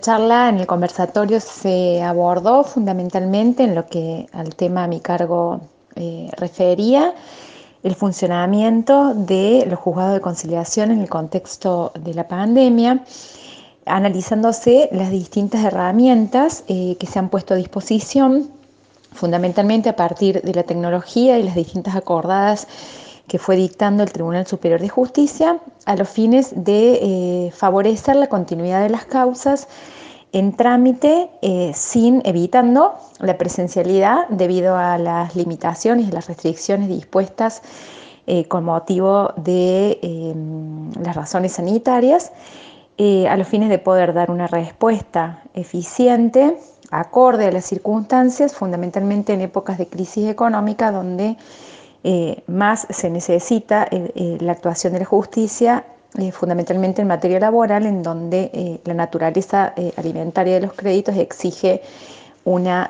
Charla en el conversatorio se abordó fundamentalmente en lo que al tema a mi cargo refería el funcionamiento de los juzgados de conciliación en el contexto de la pandemia, analizándose las distintas herramientas que se han puesto a disposición, fundamentalmente a partir de la tecnología y las distintas acordadas que fue dictando el Tribunal Superior de Justicia, a los fines de favorecer la continuidad de las causas en trámite, sin evitando la presencialidad debido a las limitaciones y las restricciones dispuestas con motivo de las razones sanitarias, a los fines de poder dar una respuesta eficiente, acorde a las circunstancias, fundamentalmente en épocas de crisis económica, donde más se necesita la actuación de la justicia, fundamentalmente en materia laboral, en donde la naturaleza alimentaria de los créditos exige una